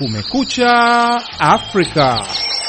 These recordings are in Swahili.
Kumekucha Afrika.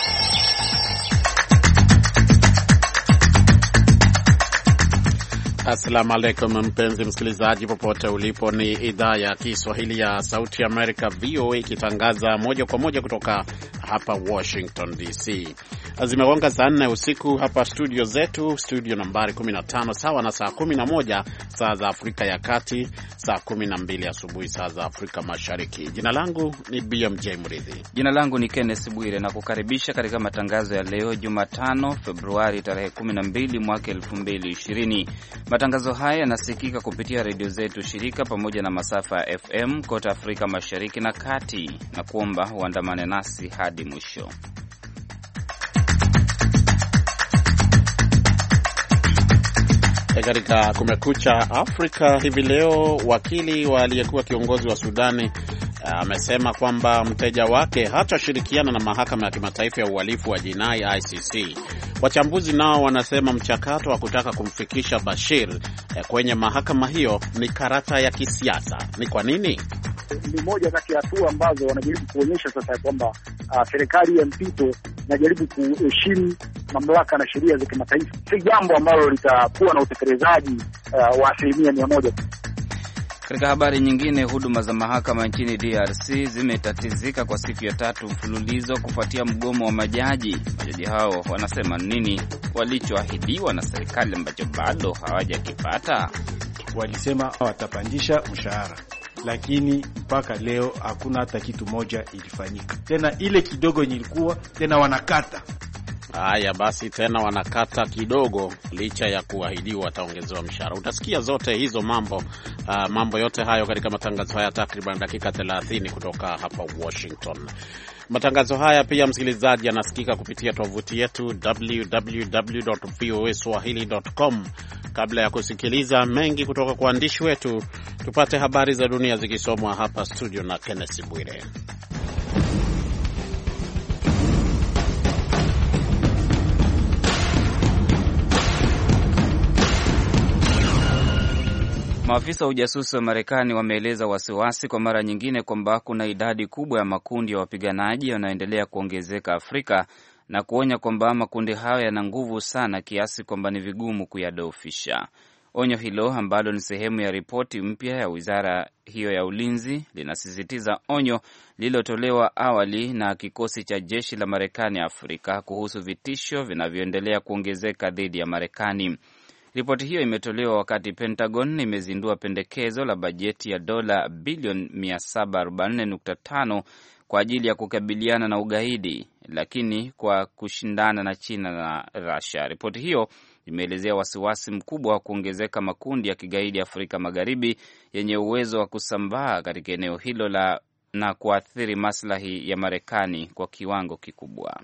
Assalamu alaikum mpenzi msikilizaji, popote ulipo. Ni idhaa ya Kiswahili ya Sauti ya Amerika, VOA, ikitangaza moja kwa moja kutoka hapa Washington DC. Zimegonga saa 4 usiku hapa studio zetu, studio nambari 15, sawa na saa 11 saa za Afrika ya Kati, saa 12 asubuhi saa za Afrika Mashariki. Jina langu ni BMJ Mridhi. Jina langu ni Kenneth Bwire, na kukaribisha katika matangazo ya leo Jumatano Februari tarehe 12 mwaka 2020. Matangazo haya yanasikika kupitia redio zetu shirika pamoja na masafa ya FM kote Afrika Mashariki na Kati, na kuomba uandamane nasi hadi mwisho. Katika Kumekucha Afrika hivi leo, wakili wa aliyekuwa kiongozi wa Sudani amesema kwamba mteja wake hatashirikiana na mahakama ya kimataifa ya uhalifu wa jinai ICC. Wachambuzi nao wanasema mchakato wa kutaka kumfikisha Bashir kwenye mahakama hiyo ni karata ya kisiasa. Ni kwa nini? Ni moja kati ya hatua ambazo wanajaribu kuonyesha sasa kwamba serikali ya mpito inajaribu kuheshimu mamlaka na sheria za kimataifa. Si jambo ambalo litakuwa na utekelezaji wa 100%. Katika habari nyingine, huduma za mahakama nchini DRC zimetatizika kwa siku ya 3 mfululizo kufuatia mgomo wa majaji. Majaji hao wanasema nini walichoahidiwa na serikali ambacho bado hawajakipata? Walisema watapandisha mshahara, lakini mpaka leo hakuna hata kitu moja ilifanyika. Tena ile kidogo ilikuwa tena wanakata. Haya basi, tena wanakata kidogo licha ya kuahidiwa wataongezewa mshahara. Utasikia zote hizo mambo yote hayo katika matangazo haya takriban dakika 30 kutoka hapa Washington. Matangazo haya pia, msikilizaji, yanasikika kupitia tovuti yetu www.voaswahili.com. Kabla ya kusikiliza mengi kutoka kwa waandishi wetu, tupate habari za dunia zikisomwa hapa studio na Kenneth Bwire. Maafisa wa ujasusi wa Marekani wameeleza wasiwasi kwa mara nyingine kwamba kuna idadi kubwa ya makundi ya wapiganaji yanayoendelea kuongezeka Afrika, na kuonya kwamba makundi hayo yana nguvu sana kiasi kwamba ni vigumu kuyadhoofisha. Onyo hilo ambalo ni sehemu ya ripoti mpya ya wizara hiyo ya ulinzi linasisitiza onyo lililotolewa awali na kikosi cha jeshi la Marekani Afrika kuhusu vitisho vinavyoendelea kuongezeka dhidi ya Marekani. Ripoti hiyo imetolewa wakati Pentagon imezindua pendekezo la bajeti ya dola bilioni 744.5 kwa ajili ya kukabiliana na ugaidi, lakini kwa kushindana na China na Russia. Ripoti hiyo imeelezea wasiwasi mkubwa wa kuongezeka makundi ya kigaidi Afrika Magharibi yenye uwezo wa kusambaa katika eneo hilo na kuathiri maslahi ya Marekani kwa kiwango kikubwa.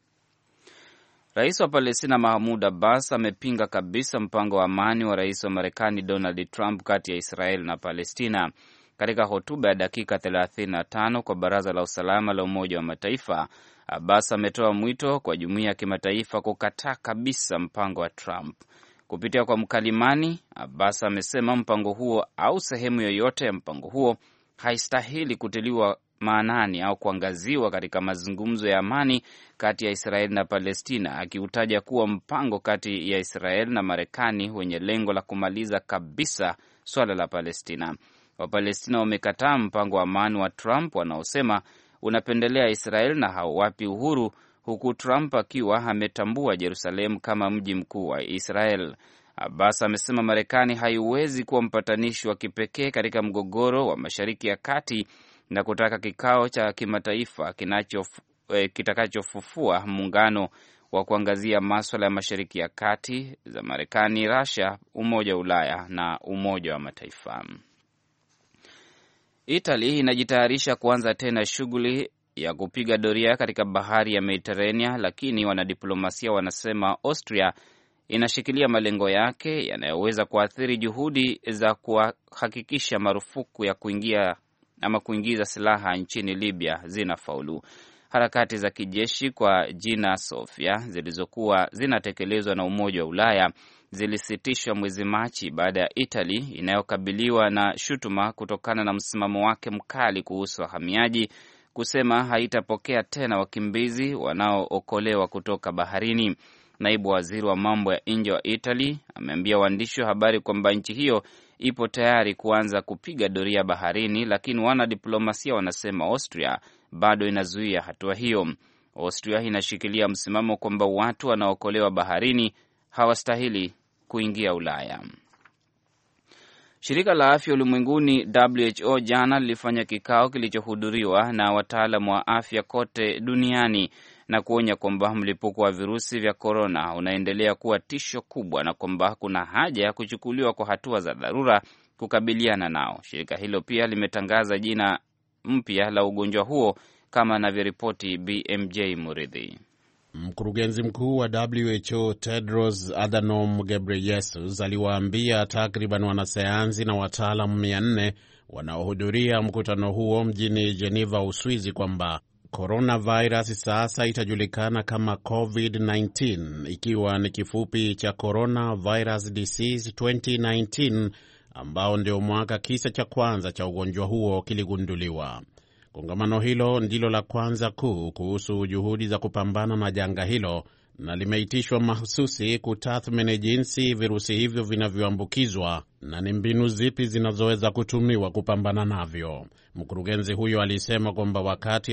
Rais wa Palestina Mahmoud Abbas amepinga kabisa mpango wa amani wa rais wa Marekani Donald Trump kati ya Israel na Palestina. Katika hotuba ya dakika 35 kwa Baraza la Usalama la Umoja wa Mataifa, Abbas ametoa mwito kwa jumuiya ya kimataifa kukataa kabisa mpango wa Trump. Kupitia kwa mkalimani, Abbas amesema mpango huo au sehemu yoyote ya mpango huo haistahili kutiliwa maanani au kuangaziwa katika mazungumzo ya amani kati ya Israel na Palestina, akiutaja kuwa mpango kati ya Israel na Marekani wenye lengo la kumaliza kabisa swala la Palestina. Wapalestina wamekataa mpango wa amani wa Trump wanaosema unapendelea Israel na hauwapi uhuru, huku Trump akiwa ametambua Jerusalem kama mji mkuu wa Israel. Abbas amesema Marekani haiwezi kuwa mpatanishi wa kipekee katika mgogoro wa Mashariki ya Kati na kutaka kikao cha kimataifa kitakachofufua muungano wa kuangazia maswala ya Mashariki ya Kati za Marekani, Russia, Umoja wa Ulaya na Umoja wa Mataifa. Italy inajitayarisha kuanza tena shughuli ya kupiga doria katika bahari ya Mediterania, lakini wanadiplomasia wanasema Austria inashikilia malengo yake yanayoweza kuathiri juhudi za kuhakikisha marufuku ya kuingiza silaha nchini Libya zinafaulu. Harakati za kijeshi kwa jina Sofia zilizokuwa zinatekelezwa na Umoja wa Ulaya zilisitishwa mwezi Machi baada ya Italy inayokabiliwa na shutuma kutokana na msimamo wake mkali kuhusu wahamiaji kusema haitapokea tena wakimbizi wanaookolewa kutoka baharini. Naibu waziri wa mambo ya nje wa Italy ameambia waandishi wa habari kwamba nchi hiyo ipo tayari kuanza kupiga doria baharini, lakini wanadiplomasia wanasema Austria bado inazuia hatua hiyo. Austria inashikilia msimamo kwamba watu wanaokolewa baharini hawastahili kuingia Ulaya. Shirika la Afya Ulimwenguni WHO jana lilifanya kikao kilichohudhuriwa na wataalamu wa afya kote duniani na kuonya kwamba mlipuko wa virusi vya korona unaendelea kuwa tisho kubwa na kwamba kuna haja ya kuchukuliwa kwa hatua za dharura kukabiliana nao. Shirika hilo pia limetangaza jina mpya la ugonjwa huo kama anavyoripoti BMJ Muridhi. Mkurugenzi mkuu wa WHO Tedros Adhanom Ghebreyesus aliwaambia takriban wanasayansi na wataalamu 400 wanaohudhuria mkutano huo mjini Geneva, Uswizi, kwamba coronavirus sasa itajulikana kama COVID-19, ikiwa ni kifupi cha Coronavirus Disease 2019, ambao ndio mwaka kisa cha kwanza cha ugonjwa huo kiligunduliwa. Kongamano hilo ndilo la kwanza kuu kuhusu juhudi za kupambana na janga hilo na limeitishwa mahususi kutathmini jinsi virusi hivyo vinavyoambukizwa na ni mbinu zipi zinazoweza kutumiwa kupambana navyo. Mkurugenzi huyo alisema kwamba wakati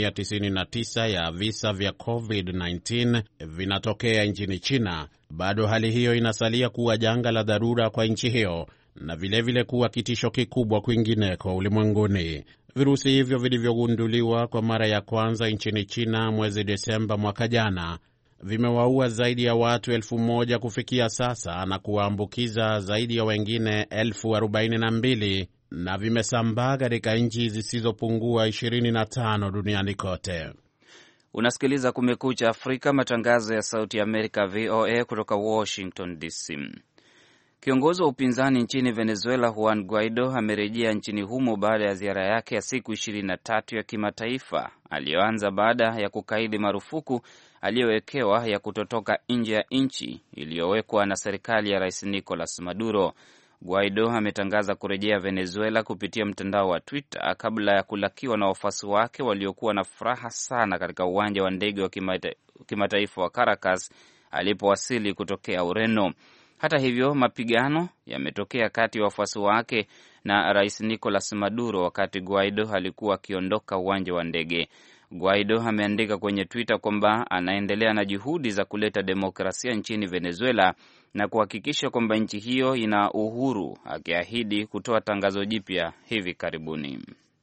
99% ya visa vya COVID-19 vinatokea nchini China, bado hali hiyo inasalia kuwa janga la dharura kwa nchi hiyo na vilevile kuwa kitisho kikubwa kwingineko ulimwenguni. Virusi hivyo vilivyogunduliwa kwa mara ya kwanza nchini China mwezi Desemba mwaka jana vimewaua zaidi ya watu 1,000 kufikia sasa na kuwaambukiza zaidi ya wengine 42,000 na vimesambaa katika nchi zisizopungua 25 duniani kote. Unasikiliza Kumekucha Afrika, matangazo ya Sauti ya Amerika VOA kutoka Washington DC. Kiongozi wa upinzani nchini Venezuela Juan Guaido amerejea nchini humo baada ya ziara yake ya siku 23 ya kimataifa aliyoanza baada ya kukaidi marufuku aliyowekewa ya kutotoka nje ya nchi iliyowekwa na serikali ya Rais Nicolas Maduro. Guaido ametangaza kurejea Venezuela kupitia mtandao wa Twitter kabla ya kulakiwa na wafuasi wake waliokuwa na furaha sana katika uwanja wa ndege wa kimataifa wa Caracas alipowasili kutokea Ureno. Hata hivyo, mapigano yametokea kati ya wafuasi wake na Rais Nicolas Maduro wakati Guaido alikuwa akiondoka uwanja wa ndege. Guaido ameandika kwenye Twitter kwamba anaendelea na juhudi za kuleta demokrasia nchini Venezuela na kuhakikisha kwamba nchi hiyo ina uhuru, akiahidi kutoa tangazo jipya hivi karibuni.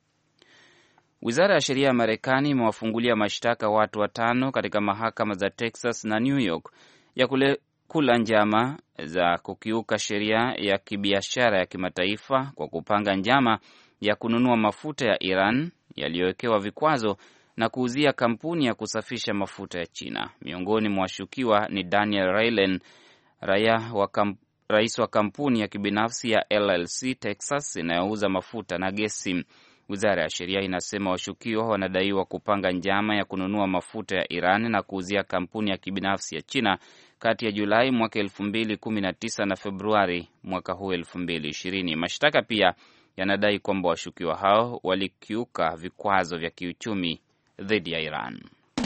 Wizara ya sheria ya Marekani imewafungulia mashtaka watu 5 katika mahakama za Texas na New York ya kula njama za kukiuka sheria ya kibiashara ya kimataifa kwa kupanga njama ya kununua mafuta ya Iran yaliyowekewa vikwazo na kuuzia kampuni ya kusafisha mafuta ya China. Miongoni mwa washukiwa ni Daniel Raylen, rais wa kampuni ya kibinafsi ya LLC Texas inayouza mafuta na gesi. Wizara ya sheria inasema washukiwa wanadaiwa kupanga njama ya kununua mafuta ya Iran na kuuzia kampuni ya kibinafsi ya China kati ya Julai mwaka 2019 na Februari mwaka huu 2020. Mashtaka pia yanadai kwamba washukiwa hao walikiuka vikwazo vya kiuchumi dhidi ya Iran.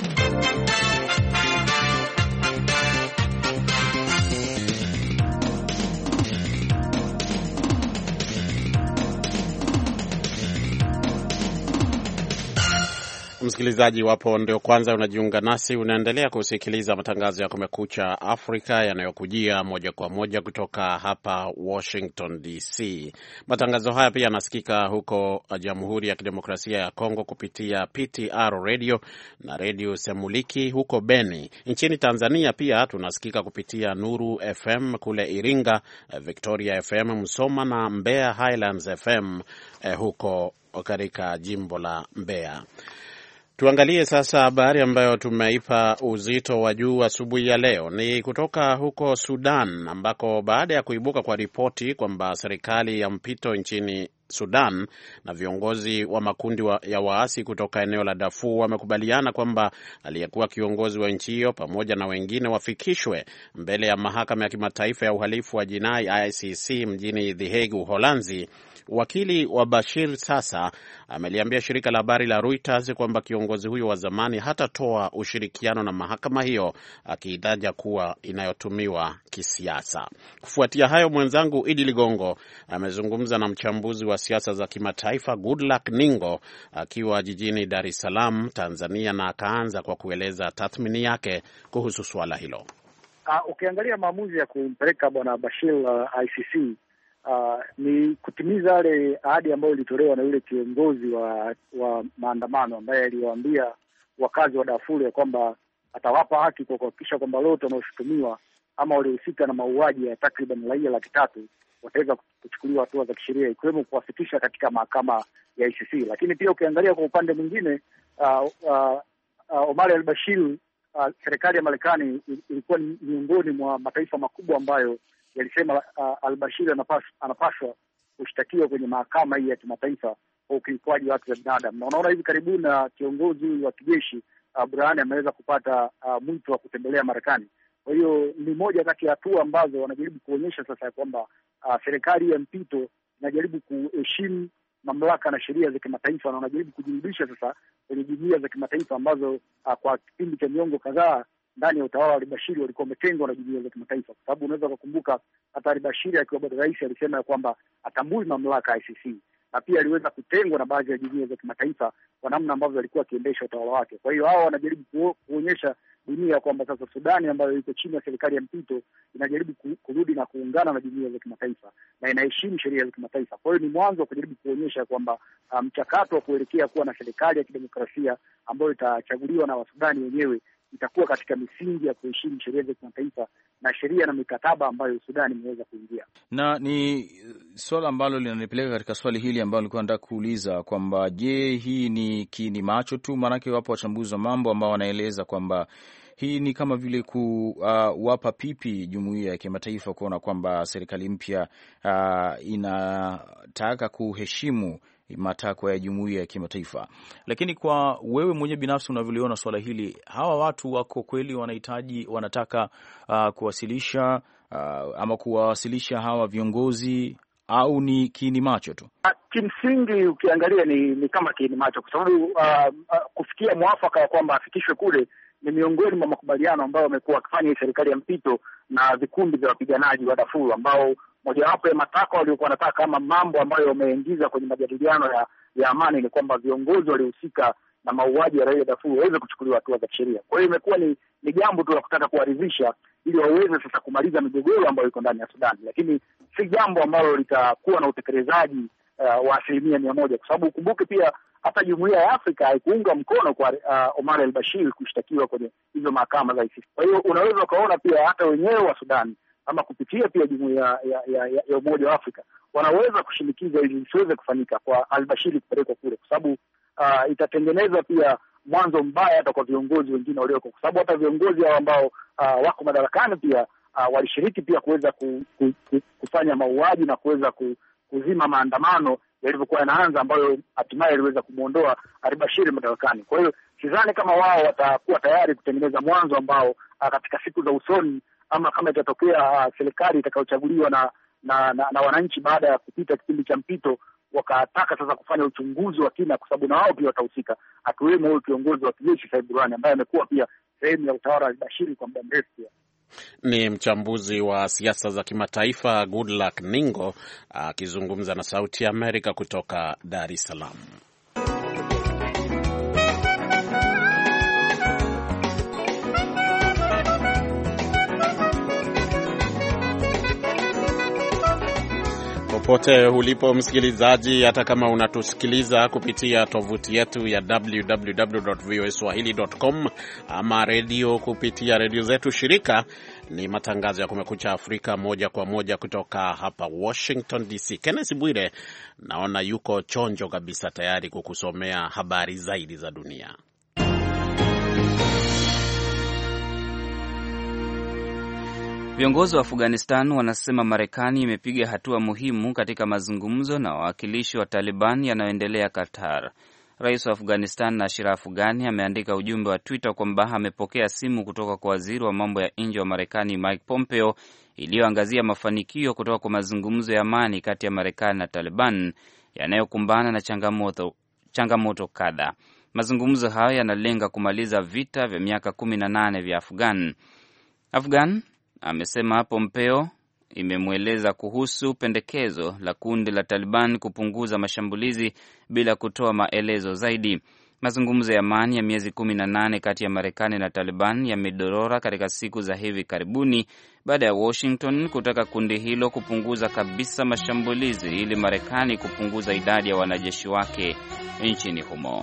Msikilizaji, wapo ndio kwanza unajiunga nasi, unaendelea kusikiliza matangazo ya Kumekucha Afrika yanayokujia moja kwa moja kutoka hapa Washington DC. Matangazo haya pia yanasikika huko Jamhuri ya Kidemokrasia ya Kongo kupitia PTR Radio na Radio Semuliki huko Beni. Nchini Tanzania pia tunasikika kupitia Nuru FM kule Iringa, Victoria FM Msoma na Mbeya Highlands FM huko katika jimbo la Mbeya. Tuangalie sasa habari ambayo tumeipa uzito wa juu asubuhi ya leo. Ni kutoka huko Sudan, ambako baada ya kuibuka kwa ripoti kwamba serikali ya mpito nchini Sudan na viongozi wa makundi ya waasi kutoka eneo la Darfur wamekubaliana kwamba aliyekuwa kiongozi wa nchi hiyo pamoja na wengine wafikishwe mbele ya mahakama ya kimataifa ya uhalifu wa jinai ICC mjini The Hague, Uholanzi. Wakili wa Bashir sasa ameliambia shirika la habari la Reuters kwamba kiongozi huyo wa zamani hatatoa ushirikiano na mahakama hiyo, akiitaja kuwa inayotumiwa kisiasa. Kufuatia hayo, mwenzangu Idi Ligongo amezungumza na mchambuzi wa siasa za kimataifa Goodluck Ningo akiwa jijini Dar es Salaam, Tanzania, na akaanza kwa kueleza tathmini yake kuhusu suala hilo. Ukiangalia maamuzi ya kumpeleka bwana Bashir ICC ni kutimiza yale ahadi ambayo ilitolewa na yule kiongozi wa maandamano ambaye aliwaambia wakazi wa Darfur ya kwamba atawapa haki kwa kuhakikisha kwamba wote wanaoshutumiwa ama waliohusika na mauaji ya takriban raia 300 wataweza kuchukuliwa hatua za kisheria, ikiwemo kuwafikisha katika mahakama ya ICC. Lakini pia ukiangalia kwa upande mwingine, Omar al-Bashir, serikali ya Marekani ilikuwa ni miongoni mwa mataifa makubwa ambayo yalisema al-Bashir anapaswa kushtakiwa kwenye mahakama hii ya kimataifa kwa ukiukwaji wa haki za binadamu. Na unaona hivi karibuni na kiongozi wa kijeshi Burhani ameweza kupata mwito wa kutembelea Marekani. Kwa hiyo ni moja kati ya hatua ambazo wanajaribu kuonyesha sasa ya kwamba serikali ya mpito inajaribu kuheshimu mamlaka na sheria za kimataifa, na wanajaribu kujirudisha sasa kwenye jumuiya za kimataifa ambazo kwa kipindi cha miongo kadhaa ndani ya utawala wa al-Bashir walikuwa wametengwa na jumuiya za kimataifa, kwa sababu unaweza kukumbuka hata al-Bashir akiwa bado rais alisema ya kwamba atambui mamlaka ya ICC, na pia aliweza kutengwa na baadhi ya jumuiya za kimataifa kwa namna ambavyo alikuwa akiendesha utawala wake. Kwa hiyo hao wanajaribu kuonyesha dunia kwamba sasa Sudani ambayo iko chini ya serikali ya mpito inajaribu kurudi na kuungana na jumuiya za kimataifa na inaheshimu sheria za kimataifa. Kwa hiyo ni mwanzo wa kujaribu kuonyesha kwamba mchakato wa kuelekea kuwa na serikali ya kidemokrasia ambayo itachaguliwa na Wasudani wenyewe itakuwa katika misingi ya kuheshimu sheria za kimataifa na sheria na mikataba ambayo Sudani imeweza kuingia. Na ni swala ambalo linanipeleka katika swali hili ambalo nilikuwa nataka kuuliza kwamba je, hii ni kiini macho tu? Maanake wapo wachambuzi wa mambo ambao wanaeleza kwamba hii ni kama vile kuwapa pipi jumuiya ya kimataifa kuona kwamba serikali mpya inataka kuheshimu matakwa ya jumuiya ya kimataifa. Lakini kwa wewe mwenyewe binafsi unavyoliona swala hili, hawa watu wako kweli wanataka kuwasilisha ama kuwawasilisha hawa viongozi, au ni kiini macho tu? Kimsingi ukiangalia ni kama kiini macho, kwa sababu kufikia mwafaka kwamba afikishwe kule ni miongoni mwa makubaliano ambayo wamekuwa wakifanya serikali ya mpito na vikundi vya wapiganaji wa Darfur, ambao mojawapo ya matakwa waliokuwa wanataka kama mambo ambayo wameingiza kwenye majadiliano ya amani ni kwamba viongozi waliohusika na mauaji ya raia Darfur waweze kuchukuliwa hatua za kisheria. Kwa hiyo imekuwa ni jambo tu la kutaka kuwaridhisha ili waweze sasa kumaliza migogoro ambayo iko ndani ya Sudan, lakini si jambo ambalo litakuwa na utekelezaji wa 100%, kwa sababu ukumbuke pia hata Jumuiya ya Afrika haikuunga mkono kwa Omar al-Bashir kushtakiwa kwenye hizo mahakama za ICC. Kwa hiyo unaweza ukaona pia hata wenyewe wa Sudan ama kupitia pia Jumuiya ya Umoja wa Afrika wanaweza kushinikiza ili isiweze kufanyika kwa al-Bashir kupelekwa kule, kwa sababu itatengeneza pia mwanzo mbaya hata kwa viongozi wengine walioko, kwa sababu hata viongozi hao ambao wako madarakani pia walishiriki pia kuweza kufanya mauaji na kuweza kuzima maandamano yalivyokuwa yanaanza, ambayo hatimaye yaliweza kumuondoa al-Bashir madarakani. Kwa hiyo sidhani kama wao watakuwa tayari kutengeneza mwanzo ambao katika siku za usoni ama kama itatokea serikali itakayochaguliwa na wananchi baada ya kupita kipindi cha mpito wakataka sasa kufanya uchunguzi wa kina, kwa sababu na wao pia watahusika, akiwemo huyo kiongozi wa kijeshi Said Burhani ambaye amekuwa pia sehemu ya utawala wa al-Bashir kwa muda mrefu pia. Ni mchambuzi wa siasa za kimataifa Goodluck Ningo akizungumza na Sauti ya Amerika kutoka Dar es Salaam. Popote ulipo msikilizaji, hata kama unatusikiliza kupitia tovuti yetu ya www.voaswahili.com ama redio kupitia redio zetu shirika, ni matangazo ya Kumekucha Afrika moja kwa moja kutoka hapa Washington DC. Kenneth Bwire naona yuko chonjo kabisa tayari kukusomea habari zaidi za dunia. Viongozi wa Afghanistan wanasema Marekani imepiga hatua muhimu katika mazungumzo na wawakilishi wa Taliban yanayoendelea Qatar. Rais wa Afghanistan Ashraf Ghani ameandika ujumbe wa Twitter kwamba amepokea simu kutoka kwa waziri wa mambo ya nje wa Marekani Mike Pompeo iliyoangazia mafanikio kutoka kwa mazungumzo ya amani kati ya Marekani na Taliban yanayokumbana na changamoto kadhaa. Mazungumzo hayo yanalenga kumaliza vita vya miaka 18 vya Afghan, amesema Pompeo imemweleza kuhusu pendekezo la kundi la Taliban kupunguza mashambulizi bila kutoa maelezo zaidi. Mazungumzo ya amani ya miezi 18 kati ya Marekani na Taliban yamedorora katika siku za hivi karibuni baada ya Washington kutaka kundi hilo kupunguza kabisa mashambulizi ili Marekani kupunguza idadi ya wanajeshi wake nchini humo.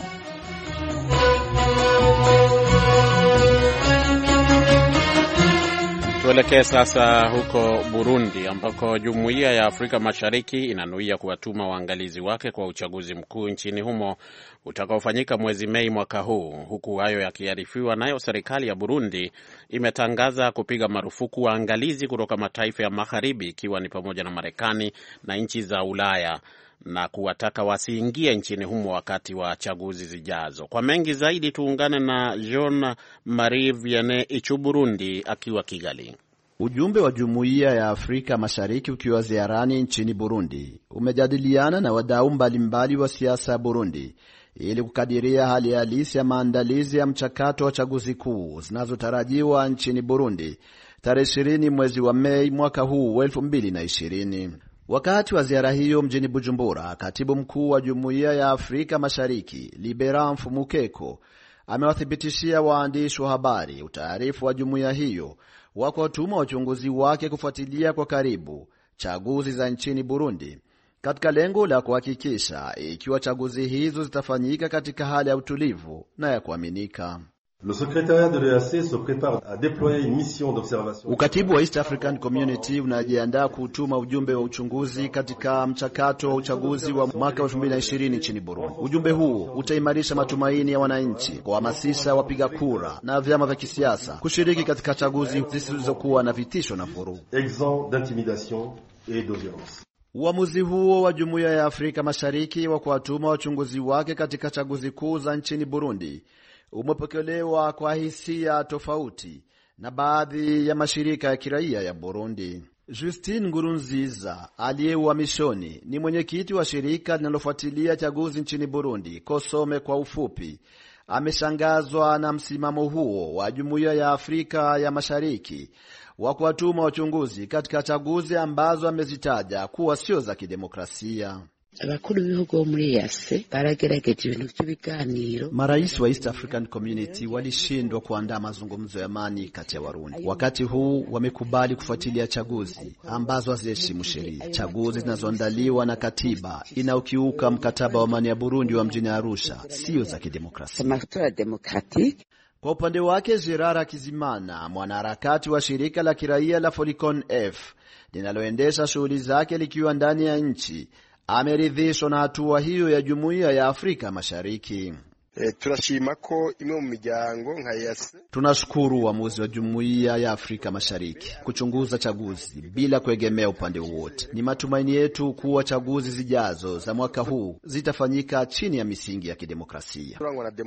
Tuelekee sasa huko Burundi ambako Jumuiya ya Afrika Mashariki inanuia kuwatuma waangalizi wake kwa uchaguzi mkuu nchini humo utakaofanyika mwezi Mei mwaka huu. Huku hayo yakiarifiwa, nayo serikali ya Burundi imetangaza kupiga marufuku waangalizi kutoka mataifa ya magharibi ikiwa ni pamoja na Marekani na nchi za Ulaya na kuwataka wasiingie nchini humo wakati wa chaguzi zijazo. Kwa mengi zaidi tuungane na Jean Marie Vianney Ichu Burundi akiwa Kigali. Ujumbe wa Jumuiya ya Afrika Mashariki ukiwa ziarani nchini Burundi umejadiliana na wadau mbalimbali wa siasa ya Burundi ili kukadiria hali halisi ya maandalizi ya mchakato wa chaguzi kuu zinazotarajiwa nchini Burundi tarehe 20 mwezi wa Mei mwaka huu 2020. Wakati wa ziara hiyo mjini Bujumbura, katibu mkuu wa Jumuiya ya Afrika Mashariki Libera Mfumukeko amewathibitishia waandishi wa habari utaarifu wa jumuiya hiyo wa kuwatuma wachunguzi wake kufuatilia kwa karibu chaguzi za nchini Burundi katika lengo la kuhakikisha ikiwa chaguzi hizo zitafanyika katika hali ya utulivu na ya kuaminika. Le secrétariat de l'EAC se prépare à déployer une mission d'observation. Ukatibu wa East African Community unajiandaa kutuma ujumbe wa uchunguzi katika mchakato wa uchaguzi wa mwaka 2020 nchini Burundi. Ujumbe huu utaimarisha matumaini ya wananchi, kuhamasisha wapiga kura na vyama vya kisiasa kushiriki katika chaguzi zisizokuwa na vitisho na vurugu, exempt d'intimidation et de violence. Uamuzi huo wa Jumuiya ya Afrika Mashariki wa kuwatuma wachunguzi wake katika chaguzi kuu za nchini Burundi umepokelewa kwa hisia tofauti na baadhi ya mashirika ya kiraia ya Burundi. Justine Ngurunziza aliyeuhamishoni ni mwenyekiti wa shirika linalofuatilia chaguzi nchini Burundi, Kosome kwa ufupi, ameshangazwa na msimamo huo wa Jumuiya ya Afrika ya Mashariki wa kuwatuma wachunguzi katika chaguzi ambazo amezitaja kuwa sio za kidemokrasia. Abakuru b'ibihugu muri EAC baragerageje ibintu by'ibiganiro. Marais wa East African Community walishindwa kuandaa mazungumzo ya amani kati ya Warundi. Wakati huu wamekubali kufuatilia chaguzi ambazo haziheshimu sheria, chaguzi zinazoandaliwa na katiba inayokiuka mkataba wa amani ya Burundi wa mjini Arusha, sio za kidemokrasia. Kwa upande wake, Gerard Kizimana, mwanaharakati wa shirika la kiraia la Folicon F linaloendesha shughuli zake likiwa ndani ya nchi, ameridhishwa na hatua hiyo ya Jumuiya ya Afrika Mashariki. Turashima ko imwe mu miryango nka EAC. Tunashukuru uamuzi wa Jumuiya ya Afrika Mashariki kuchunguza chaguzi bila kuegemea upande wowote. Ni matumaini yetu kuwa chaguzi zijazo za mwaka huu zitafanyika chini ya misingi ya kidemokrasia.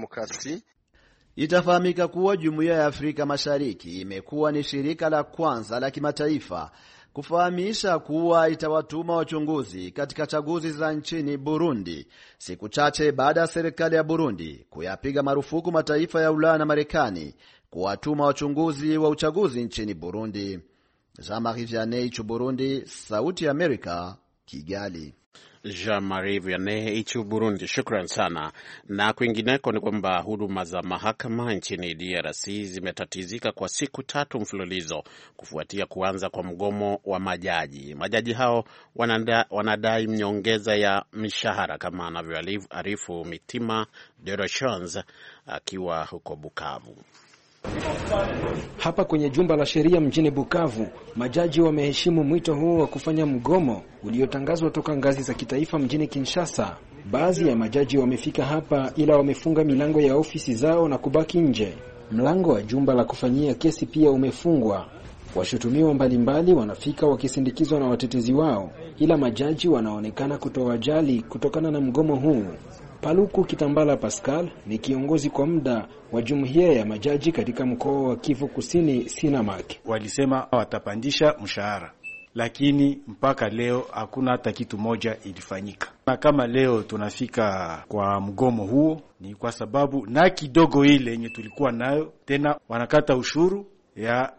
Itafahamika kuwa Jumuiya ya Afrika Mashariki imekuwa ni shirika la kwanza la kimataifa kufahamisha kuwa itawatuma wachunguzi katika chaguzi za nchini Burundi, siku chache baada ya serikali ya Burundi kuyapiga marufuku mataifa ya Ulaya na Marekani kuwatuma wachunguzi wa uchaguzi nchini Burundi. Jean-Marie Vianney Ichu Burundi, Sauti ya Amerika, Kigali. Jean-Marie Vianney Ichu Burundi, shukran sana. Na kwingineko ni kwamba huduma za mahakama nchini DRC zimetatizika kwa siku 3 mfululizo kufuatia kuanza kwa mgomo wa majaji. Majaji hao wanadai nyongeza ya mishahara kama anavyoarifu Mitima de Rochons akiwa huko Bukavu. Hapa kwenye jumba la sheria mjini Bukavu, majaji wameheshimu mwito huo wa kufanya mgomo uliotangazwa toka ngazi za kitaifa mjini Kinshasa. Baadhi ya majaji wamefika hapa ila wamefunga milango ya ofisi zao na kubaki nje. Mlango wa jumba la kufanyia kesi pia umefungwa. Washutumiwa mbalimbali wanafika wakisindikizwa na watetezi wao, ila majaji wanaonekana kutowajali kutokana na mgomo huu. Paluku Kitambala Pascal ni kiongozi kwa muda wa jumuiya ya majaji katika mkoa wa Kivu Kusini Sinamak. Walisema watapandisha mshahara, lakini mpaka leo hakuna hata kitu moja ilifanyika. Na kama leo tunafika kwa mgomo huo ni kwa sababu na kidogo ile yenye tulikuwa nayo tena wanakata ushuru ya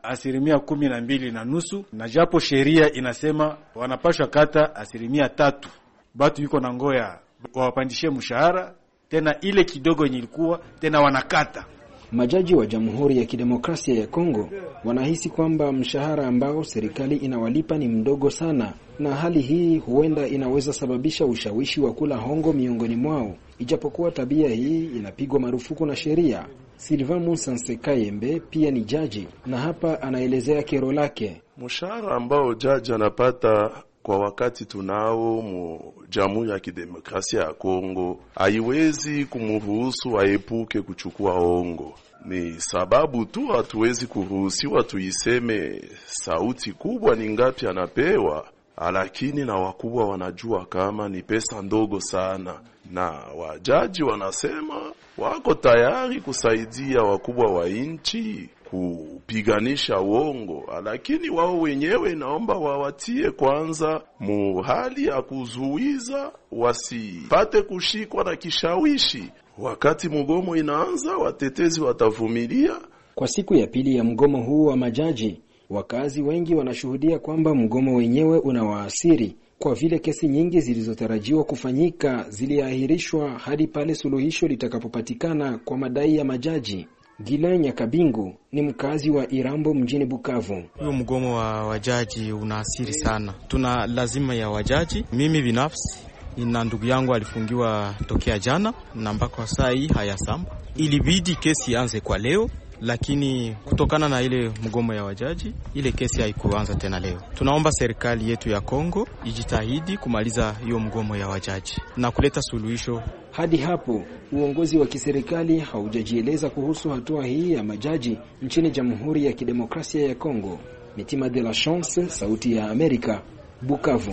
12.5%, na japo sheria inasema wanapashwa kata 3%. Batu yuko na ngoya wawapandishie mshahara, tena ile kidogo yenye ilikuwa tena wanakata. Majaji wa Jamhuri ya Kidemokrasia ya Kongo wanahisi kwamba mshahara ambao serikali inawalipa ni mdogo sana, na hali hii huenda inaweza sababisha ushawishi wa kula hongo miongoni mwao, ijapokuwa tabia hii inapigwa marufuku na sheria. Sylvain Musanse Kayembe pia ni jaji, na hapa anaelezea kero lake. Mshahara ambao jaji anapata kwa wakati tunao mu Jamhuri ya Kidemokrasia ya Kongo haiwezi kumruhusu aepuke kuchukua hongo. Ni sababu tu hatuwezi kuruhusiwa tuiseme sauti kubwa ni ngapi anapewa, lakini na wakubwa wanajua kama ni pesa ndogo sana, na wajaji wanasema wako tayari kusaidia wakubwa wa nchi kupiganisha uongo, lakini wao wenyewe naomba wawatie kwanza muhali ya kuzuiza wasipate kushikwa na kishawishi. Wakati mgomo inaanza, watetezi watavumilia. Kwa siku ya pili ya mgomo huu wa majaji, wakazi wengi wanashuhudia kwamba mgomo wenyewe unawaasiri, kwa vile kesi nyingi zilizotarajiwa kufanyika ziliahirishwa hadi pale suluhisho litakapopatikana kwa madai ya majaji. Gilenya Kabingu ni mkazi wa Irambo mjini Bukavu. Huyo mgomo wa wajaji unaasiri sana. Tuna lazima ya wajaji. Mimi binafsi na ndugu yangu alifungiwa tokea jana na mpaka saa hii hayasamba. Ilibidi kesi ianze kwa leo, lakini kutokana na ile mgomo ya wajaji ile kesi haikuanza tena leo. Tunaomba serikali yetu ya Kongo ijitahidi kumaliza hiyo mgomo ya wajaji na kuleta suluhisho. Hadi hapo uongozi wa kiserikali haujajieleza kuhusu hatua hii ya majaji nchini Jamhuri ya Kidemokrasia ya Kongo. Mitima de la Chance, Sauti ya Amerika, Bukavu.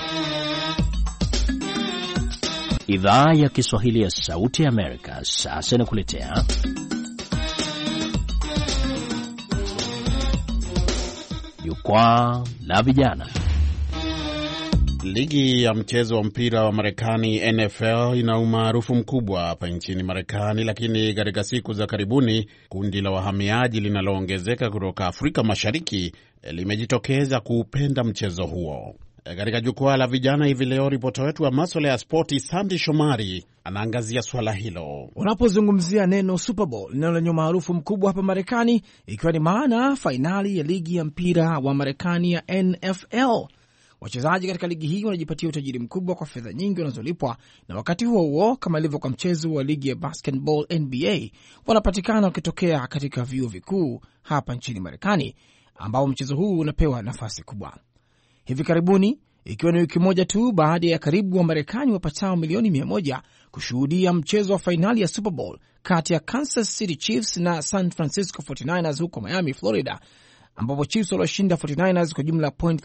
Idhaa ya Kiswahili ya Sauti ya Amerika sasa inakuletea Jukwaa la Vijana. Ligi ya mchezo wa mpira wa Marekani NFL ina umaarufu mkubwa hapa nchini Marekani, lakini katika siku za karibuni kundi la wahamiaji linaloongezeka kutoka Afrika Mashariki limejitokeza kuupenda mchezo huo. Katika jukwaa la vijana hivi leo, ripota wetu wa masuala ya spoti Sandy Shomari anaangazia swala hilo. Unapozungumzia neno Super Bowl linalo lenye maarufu mkubwa hapa Marekani, ikiwa ni maana fainali ya ligi ya mpira wa Marekani ya NFL. Wachezaji katika ligi hii wanajipatia utajiri mkubwa kwa fedha nyingi wanazolipwa, na wakati huo huo, kama ilivyo kwa mchezo wa ligi ya basketball NBA, wanapatikana wakitokea katika vyuo vikuu hapa nchini Marekani, ambao mchezo huu unapewa nafasi kubwa. Hivi karibuni, ikiwa ni wiki moja tu baada ya karibu wa Marekani wapatao milioni 100 kushuhudia mchezo wa fainali ya Super Bowl kati ya Kansas City Chiefs na San Francisco 49ers huko Miami, Florida, ambapo Chiefs walishinda 49ers kwa jumla point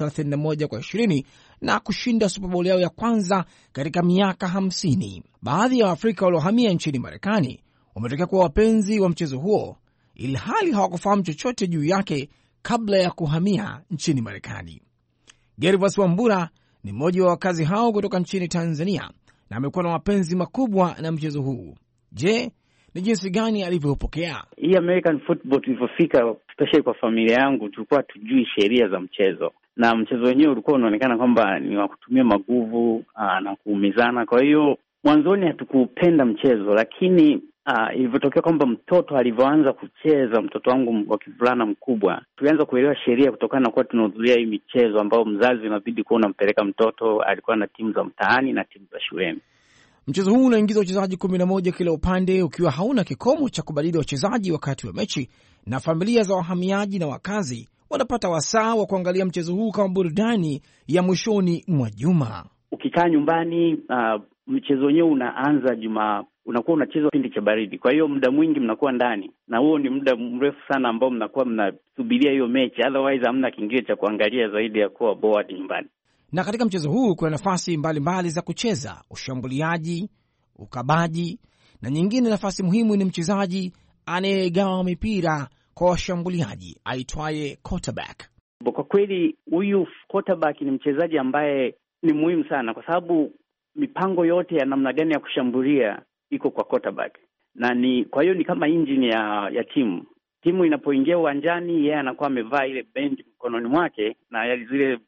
31-20 na kushinda Super Bowl yao ya kwanza katika miaka 50. Baadhi ya Waafrika waliohamia nchini Marekani wametokea kuwa wapenzi wa mchezo huo, ilhali hawakufahamu chochote juu yake kabla ya kuhamia nchini Marekani. Gervas Wambura ni mmoja wa wakazi hao kutoka nchini Tanzania na amekuwa na mapenzi makubwa na mchezo huu. Je, ni jinsi gani alivyopokea hii American football? Tulipofika, especially kwa familia yangu, tulikuwa tujui sheria za mchezo, na mchezo wenyewe ulikuwa unaonekana kwamba ni wa kutumia maguvu na kuumizana. Kwa hiyo mwanzoni hatukupenda mchezo, lakini ilivyotokea kwamba mtoto alivyoanza kucheza, mtoto wangu wa kivulana mkubwa, tulianza kuelewa sheria kutokana na kuwa tunahudhuria hii michezo ambayo mzazi inabidi kuwa unampeleka mtoto. Alikuwa na timu za mtaani na timu za shuleni. Mchezo huu unaingiza wachezaji 11 kila upande, ukiwa hauna kikomo cha kubadili wachezaji wakati wa mechi, na familia za wahamiaji na wakazi wanapata wasaa wa kuangalia mchezo huu kama burudani ya mwishoni mwa juma. Ukikaa nyumbani, mchezo wenyewe unaanza unakuwa unachezwa kipindi cha baridi. Kwa hiyo muda mwingi mnakuwa ndani, na huo ni muda mrefu sana ambao mnakuwa mnasubiria hiyo mechi, otherwise hamna kingine cha kuangalia zaidi ya kuwa bored nyumbani. Na katika mchezo huu kuna nafasi mbalimbali za kucheza: ushambuliaji, ukabaji, na nyingine nafasi muhimu ni mchezaji anayegawa mipira kwa washambuliaji aitwaye quarterback. Kwa kweli huyu quarterback ni mchezaji ambaye ni muhimu sana, kwa sababu mipango yote ya namna gani ya kushambulia iko kwa quarterback, na kwa hiyo ni kama engine ya timu. Timu inapoingia uwanjani, yeye anakuwa amevaa ile bend mkononi mwake, na zile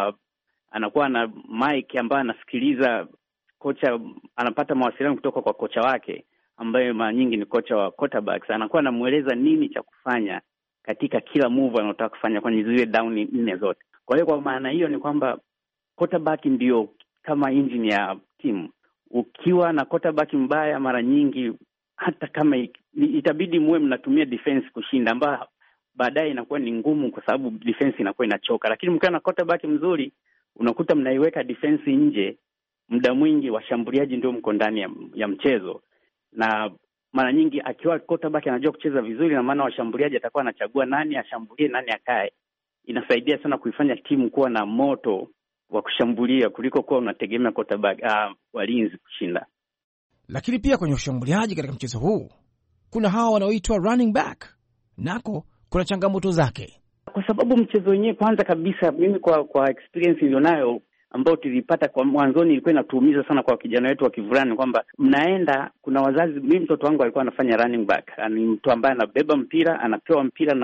anakuwa na mic ambayo anasikiliza kocha, anapata mawasiliano kutoka kwa kocha wake ambaye mara nyingi ni kocha wa quarterbacks. Anakuwa anamueleza nini cha kufanya katika kila move anataka kufanya kwenye zile down 4 zote. Kwa hiyo kwa maana hiyo ni kwamba quarterback ndio kama engine ya timu. Ukiwa na quarterback mbaya, mara nyingi hata kama itabidi muwe mnatumia defense kushinda, ambayo baadaye inakuwa ni ngumu kwa sababu defense inakuwa inachoka. Lakini mkiwa na quarterback mzuri, unakuta mnaiweka defense nje, muda mwingi washambuliaji ndio mko ndani ya mchezo. Na mara nyingi akiwa quarterback anajua kucheza vizuri, na maana washambuliaji atakuwa anachagua nani ashambulie, nani akae. Inasaidia sana kuifanya timu kuwa na moto wa kushambulia kuliko kuwa unategemea quarterback walinzi kushinda. Lakini pia kwenye ushambuliaji katika mchezo huu kuna hawa wanaoitwa running back, nako kuna changamoto zake, kwa sababu mchezo wenyewe, kwanza kabisa, mimi kwa experience nilionayo ambao tulipata kwa mwanzoni, ilikuwa inatuumiza sana kwa kijana wetu wa kivulani, kwamba mnaenda, kuna wazazi, mimi mtoto wangu alikuwa anafanya running back, ni mtu ambaye anabeba mpira, anapewa mpira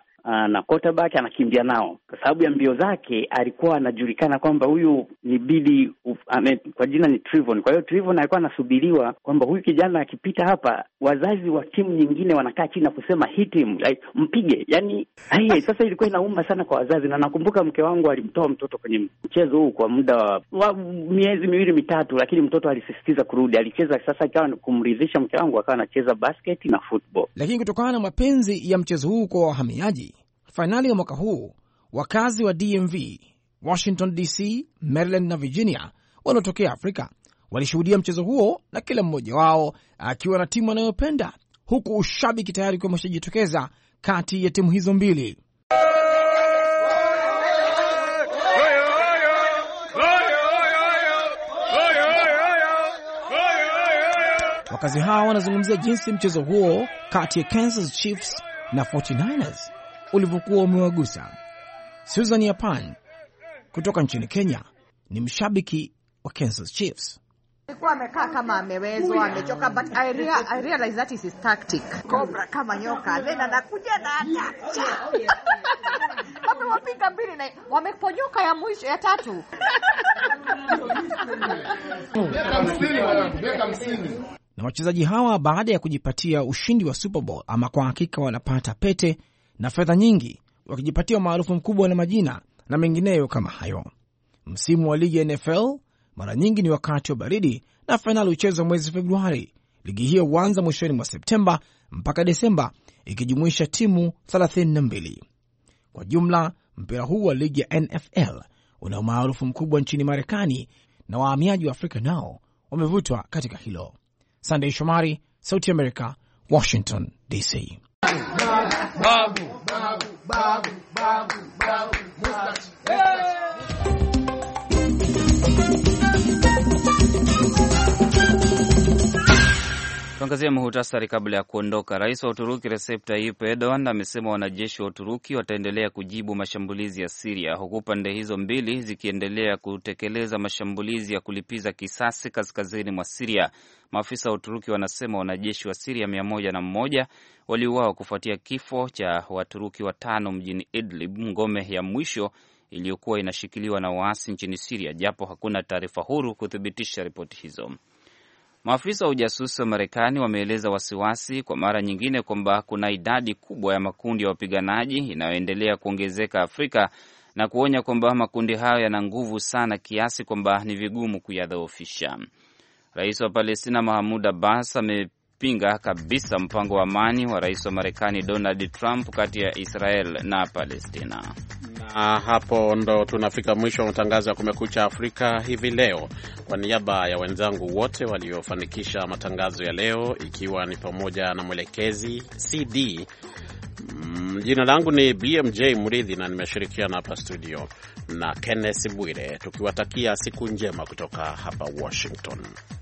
na quarterback, anakimbia nao. Kwa sababu ya mbio zake alikuwa anajulikana kwamba huyu ni bidi, kwa jina ni Trevon. Kwa hiyo Trevon alikuwa anasubiriwa kwamba huyu kijana akipita hapa, wazazi wa timu nyingine wanakaa chini na kusema hit him, like, mpige. Yani sasa ilikuwa inauma sana kwa wazazi, na nakumbuka mke wangu alimtoa mtoto kwenye mchezo huu kwa muda wa miezi 2-3, lakini mtoto alisisitiza kurudi. Alicheza, sasa ikawa kumridhisha mke wangu, akawa anacheza basket na football. Lakini kutokana na mapenzi ya mchezo huu kwa wahamiaji, fainali ya mwaka huu, wakazi wa DMV, Washington DC, Maryland na Virginia wanaotokea Afrika walishuhudia mchezo huo, na kila mmoja wao akiwa na timu anayopenda, huku ushabiki tayari kwa umeshajitokeza kati ya timu hizo mbili. Wakazi hawa wanazungumzia jinsi mchezo huo kati ya Kansas Chiefs na 49ers ulivyokuwa umewagusa. Susan Yapan kutoka nchini Kenya ni mshabiki wa Kansas Chiefs. Alikuwa amekaa kama amewezwa, amechoka, but I realize that is his tactic. Cobra kama nyoka, then anakuja na attack. Wamewapiga mbili na wameponyoka ya mwisho ya tatu. Na wachezaji hawa baada ya kujipatia ushindi wa Super Bowl, ama kwa hakika wanapata pete na fedha nyingi, wakijipatia maarufu mkubwa na majina na mengineyo kama hayo. Msimu wa ligi ya NFL mara nyingi ni wakati wa baridi, na fainali huchezwa mwezi Februari. Ligi hiyo huanza mwishoni mwa Septemba mpaka Desemba, ikijumuisha timu 32. Kwa jumla, mpira huu wa ligi ya NFL una maarufu mkubwa nchini Marekani, na wahamiaji wa Afrika nao wamevutwa katika hilo. Sunday Shomari, Sauti America, Washington DC. Babu, babu, babu, babu, babu, mustache. Tuangazie muhtasari kabla ya kuondoka. Rais wa Uturuki Recep Tayyip Erdogan amesema wanajeshi wa Uturuki wataendelea kujibu mashambulizi ya Syria, huku pande hizo mbili zikiendelea kutekeleza mashambulizi ya kulipiza kisasi kaskazini mwa Syria. Maafisa wa Uturuki wanasema wanajeshi wa Syria 101 waliuawa kufuatia kifo cha Waturuki 5 mjini Idlib, ngome ya mwisho iliyokuwa inashikiliwa na waasi nchini Syria, japo hakuna taarifa huru kuthibitisha ripoti hizo. Maafisa wa ujasusi wa Marekani wameeleza wasiwasi kwa mara nyingine kwamba kuna idadi kubwa ya makundi ya wapiganaji inayoendelea kuongezeka Afrika, na kuonya kwamba makundi hayo yana nguvu sana kiasi kwamba ni vigumu kuyadhoofisha. Rais wa Palestina Mahmoud Abbas amepinga kabisa mpango wa amani wa rais wa Marekani Donald Trump kati ya Israel na Palestina. Na hapo ndo tunafika mwisho wa matangazo ya Kumekucha Afrika hivi leo. Kwa niaba ya wenzangu wote waliofanikisha matangazo ya leo, ikiwa ni pamoja na mwelekezi CD, jina langu ni BMJ Muridhi na nimeshirikiana hapa studio na Kenneth Bwire, tukiwatakia siku njema kutoka hapa Washington.